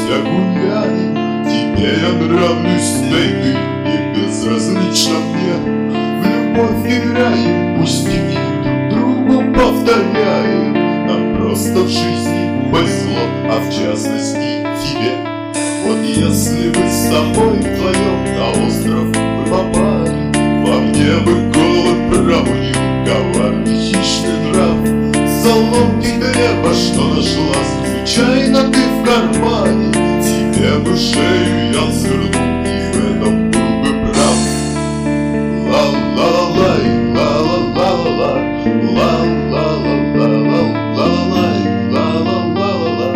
вместе гуляем. Тебе я нравлюсь, да и ты не безразлична мне. В любовь играем, пусть и друг другу повторяем. Нам просто в жизни повезло, а в частности тебе. Вот если бы с тобой вдвоем на остров мы попали, во мне бы голод пробудил коварный хищный нрав. Соломки хлеба, что нашлась случайно ты в кармане, тебе бы шею я свернул, и в этом был бы прав. Ла-ла-ла-лай, ла-ла-ла-ла-ла, ла-ла-ла-ла-ла, ла-ла-лай, ла-ла-ла-ла-ла,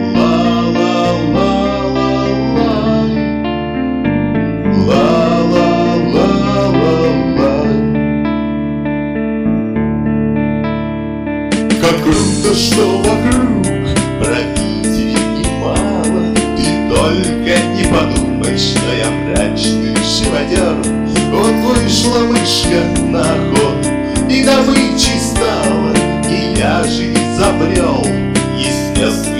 ла-ла-ла-ла-лай. Как круто, что вокруг правителей немало. Ты только не подумай, что я мрачный живодер. Вот вышла мышка на охоту и добычей стала, и я же изобрел естественно